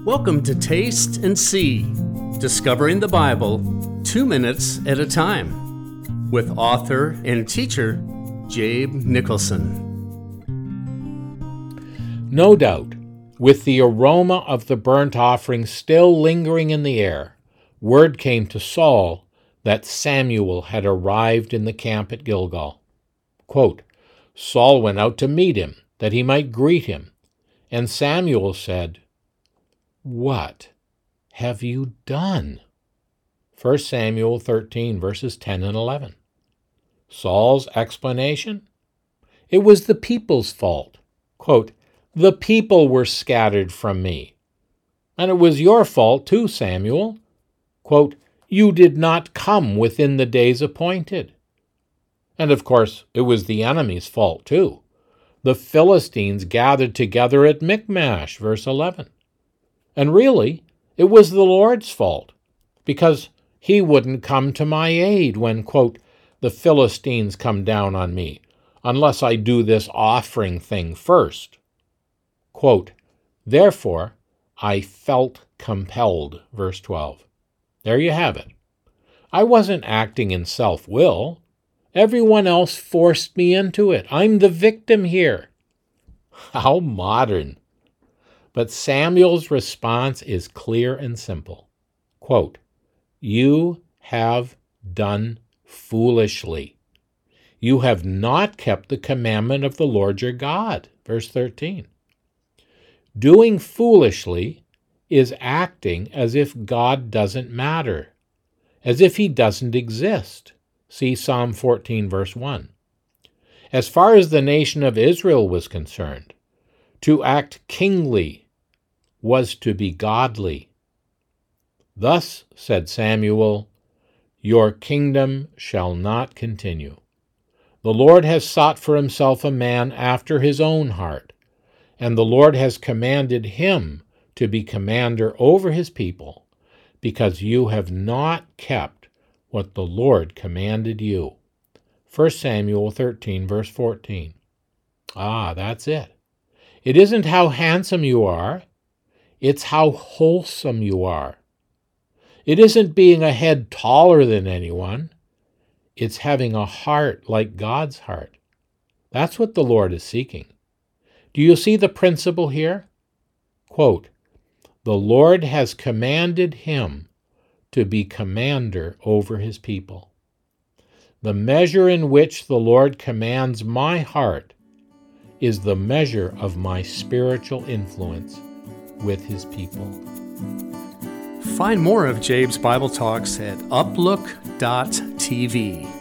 Welcome to Taste and See, Discovering the Bible 2 minutes at a time, with author and teacher Jabe Nicholson. No doubt, with the aroma of the burnt offering still lingering in the air, word came to Saul that Samuel had arrived in the camp at Gilgal. Quote, Saul went out to meet him, that he might greet him, and Samuel said, "What have you done?" 1 Samuel 13, verses 10 and 11. Saul's explanation? It was the people's fault. Quote, "The people were scattered from me. And it was your fault too, Samuel. Quote, you did not come within the days appointed." And of course, it was the enemy's fault too. The Philistines gathered together at Michmash, verse 11. And really, it was the Lord's fault, because he wouldn't come to my aid when, quote, the Philistines come down on me, unless I do this offering thing first. Quote, therefore, I felt compelled, verse 12. There you have it. I wasn't acting in self-will. Everyone else forced me into it. I'm the victim here. How modern. But Samuel's response is clear and simple. Quote, you have done foolishly. You have not kept the commandment of the Lord your God. Verse 13. Doing foolishly is acting as if God doesn't matter, as if he doesn't exist. See Psalm 14, verse 1. As far as the nation of Israel was concerned, to act kingly was to be godly. Thus said Samuel, your kingdom shall not continue. The Lord has sought for himself a man after his own heart, and the Lord has commanded him to be commander over his people, because you have not kept what the Lord commanded you. 1 Samuel 13, verse 14. That's it. It isn't how handsome you are. It's how wholesome you are. It isn't being a head taller than anyone. It's having a heart like God's heart. That's what the Lord is seeking. Do you see the principle here? Quote, the Lord has commanded him to be commander over his people. The measure in which the Lord commands my heart is the measure of my spiritual influence with his people. Find more of Jabe's Bible Talks at uplook.tv.